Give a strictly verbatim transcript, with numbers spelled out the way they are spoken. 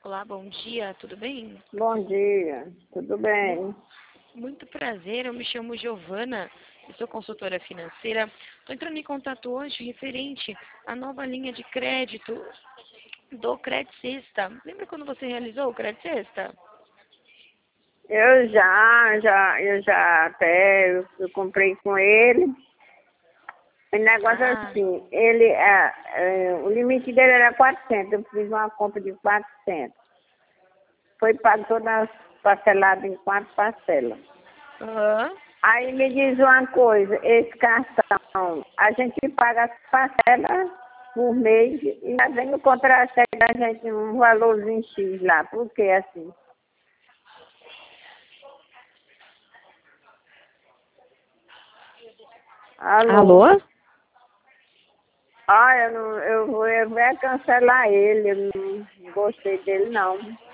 Olá, bom dia, tudo bem? Bom dia, tudo bem? Muito prazer, eu me chamo Giovana, eu sou consultora financeira. Estou entrando em contato hoje referente à nova linha de crédito do Credit Sexta. Lembra quando você realizou o Credit Sexta? Eu já, já, eu já até, eu, eu comprei com ele. O negócio é Ah, assim, ele, é, é, o limite dele era quatrocentos, eu fiz uma compra de quatrocentos. Foi pago todas parcelado em quatro parcelas. aham. Aí me diz uma coisa, esse cartão, a gente paga as parcelas por mês e já vem no contra-cheque da gente um valorzinho X lá. Por que assim? Alô? Alô? Ah, eu, não, eu vou eu vou é cancelar ele, eu não gostei dele não.